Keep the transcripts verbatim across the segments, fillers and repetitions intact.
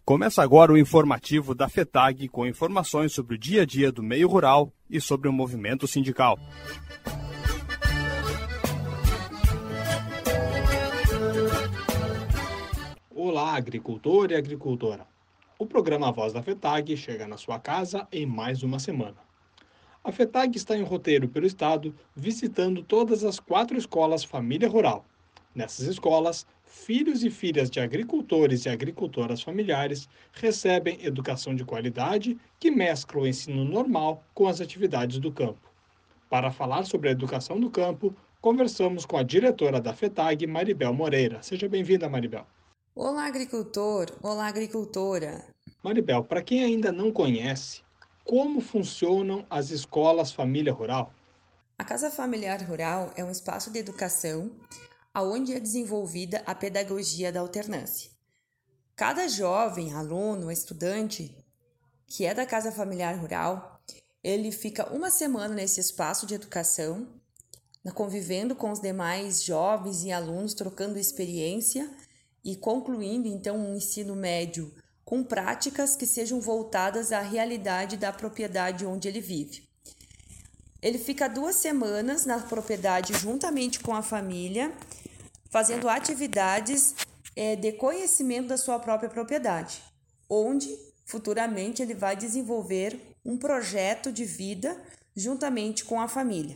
Começa agora o informativo da FETAG com informações sobre o dia a dia do meio rural e sobre o movimento sindical. Olá, agricultor e agricultora. O programa Voz da FETAG chega na sua casa em mais uma semana. A FETAG está em roteiro pelo estado, visitando todas as quatro escolas Família Rural. Nessas escolas, filhos e filhas de agricultores e agricultoras familiares recebem educação de qualidade que mescla o ensino normal com as atividades do campo. Para falar sobre a educação do campo, conversamos com a diretora da FETAG, Maribel Moreira. Seja bem-vinda, Maribel. Olá, agricultor! Olá, agricultora! Maribel, para quem ainda não conhece, como funcionam as escolas Família Rural? A Casa Familiar Rural é um espaço de educação onde é desenvolvida a pedagogia da alternância. Cada jovem, aluno, estudante que é da Casa Familiar Rural, ele fica uma semana nesse espaço de educação, convivendo com os demais jovens e alunos, trocando experiência e concluindo então um ensino médio com práticas que sejam voltadas à realidade da propriedade onde ele vive. Ele fica duas semanas na propriedade juntamente com a família, fazendo atividades é, de conhecimento da sua própria propriedade, onde futuramente ele vai desenvolver um projeto de vida juntamente com a família.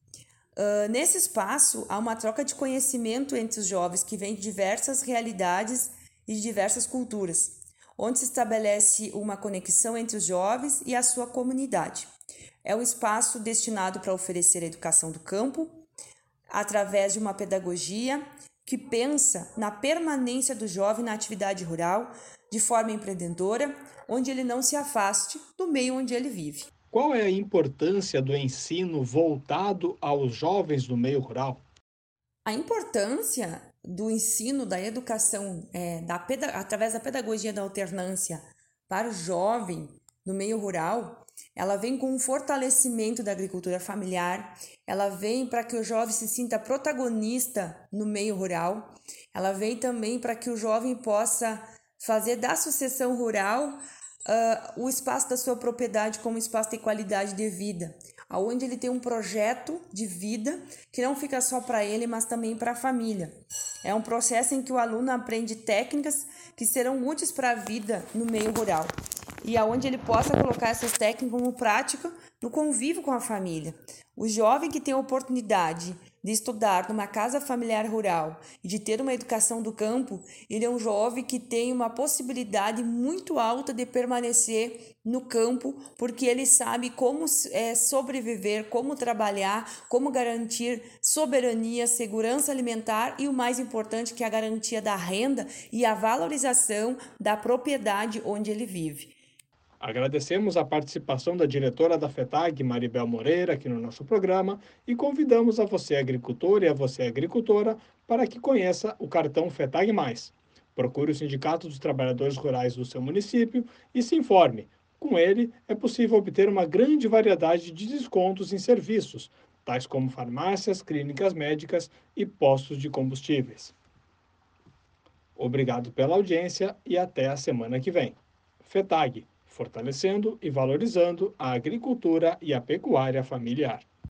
Uh, nesse espaço, há uma troca de conhecimento entre os jovens que vêm de diversas realidades e de diversas culturas, onde se estabelece uma conexão entre os jovens e a sua comunidade. É um espaço destinado para oferecer a educação do campo, através de uma pedagogia que pensa na permanência do jovem na atividade rural de forma empreendedora, onde ele não se afaste do meio onde ele vive. Qual é a importância do ensino voltado aos jovens do meio rural? A importância do ensino, da educação, é, da peda- através da pedagogia da alternância para o jovem no meio rural, ela vem com um fortalecimento da agricultura familiar, ela vem para que o jovem se sinta protagonista no meio rural, ela vem também para que o jovem possa fazer da sucessão rural Uh, o espaço da sua propriedade como espaço de qualidade de vida, onde ele tem um projeto de vida que não fica só para ele, mas também para a família. É um processo em que o aluno aprende técnicas que serão úteis para a vida no meio rural e aonde ele possa colocar essas técnicas como prática no convívio com a família. O jovem que tem a oportunidade de estudar numa casa familiar rural e de ter uma educação do campo, ele é um jovem que tem uma possibilidade muito alta de permanecer no campo, porque ele sabe como é, sobreviver, como trabalhar, como garantir soberania, segurança alimentar e o mais importante que é a garantia da renda e a valorização da propriedade onde ele vive. Agradecemos a participação da diretora da FETAG, Maribel Moreira, aqui no nosso programa e convidamos a você, agricultor, e a você, agricultora, para que conheça o cartão FETAG mais. Procure o Sindicato dos Trabalhadores Rurais do seu município e se informe. Com ele, é possível obter uma grande variedade de descontos em serviços, tais como farmácias, clínicas médicas e postos de combustíveis. Obrigado pela audiência e até a semana que vem. FETAG, fortalecendo e valorizando a agricultura e a pecuária familiar.